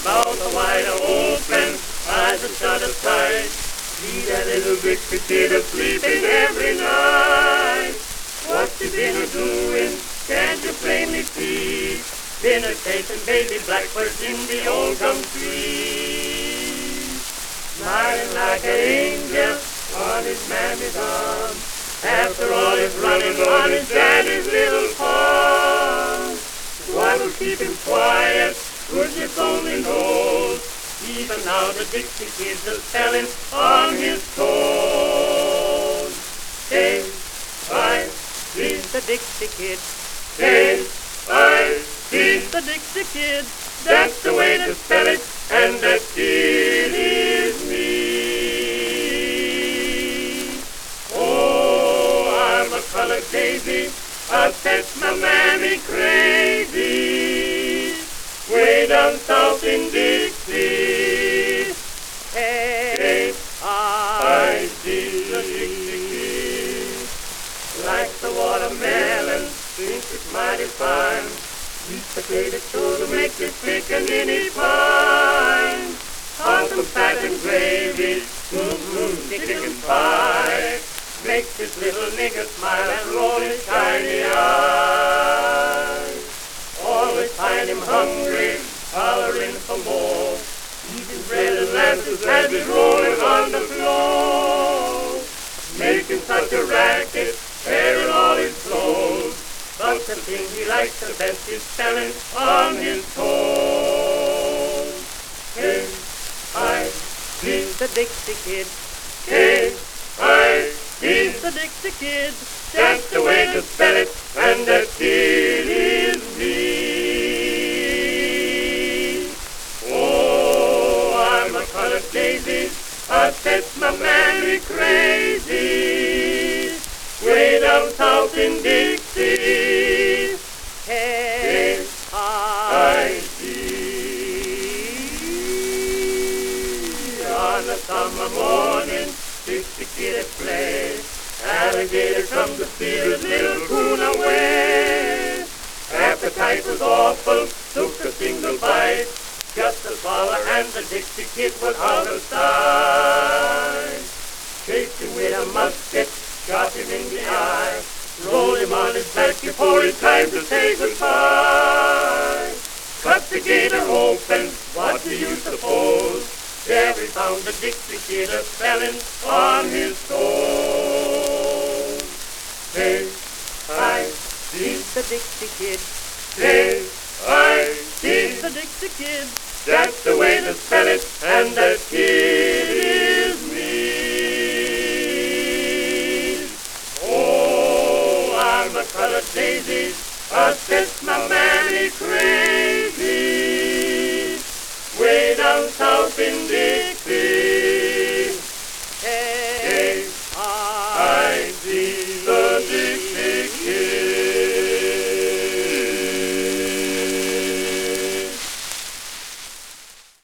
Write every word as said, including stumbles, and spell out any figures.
mouth wide open, eyes are shut aside. See that little Dixie kid sleeping every night. What's he been a doing? Can't you plainly see? Been a chasing baby blackbirds in the old gum tree. Smiling like an angel on his mammy's arm. After all his running on his daddy's little farm. What will keep him quiet? Goodness only knows. Even now the Dixie kids are telling on his toes. K I D the Dixie kid. K I D the Dixie kid. That's the way to spell it, and that kid is me. Oh, I'm a colored daisy. I set my mammy crazy. Way down south in Dixie. K I D the Dixie kid. Like the watermelon, thinks it's mighty fine. Sweet potato show to make it thick and any fine. On some fat and gravy, mmm, mmm, chicken pie. Makes this little nigger smile and roll his shiny eyes. Always find him hungry, hollering for more. Eating bread and lances as he's rolling on the floor. Making such a racket, tearing all his clothes. But the thing he likes the best is standing on his toes. K I D the Dixie kid. K I D the Dixie kid. That's the way to spell it, and that kid is me. Oh, I'm a colored daisy. I set my mammy crazy. Way down south in Dixie. K I D On a summer morning, Dixie kid at play. Alligator comes to steal his little coon away. Appetite was awful, took a single bite. Just a swallow and the Dixie kid was out of sight. Chased him with a musket, shot him in the eye. Rolled him on his back before it's time to say goodbye. Cut the gator open, what do you suppose? There we found the Dixie kid a-spelling on his toes. K I D the Dixie kid. K I D the Dixie kid. That's the way to spell it, and that kid is me. Oh, I'm a colored daisy. I set my mammy crazy.